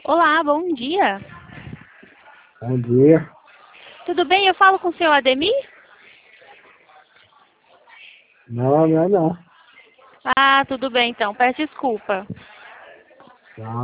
Olá, bom dia. Bom dia. Tudo bem? Eu falo com o senhor Ademir? Não, não é não. Ah, tudo bem então. Peço desculpa. Tá.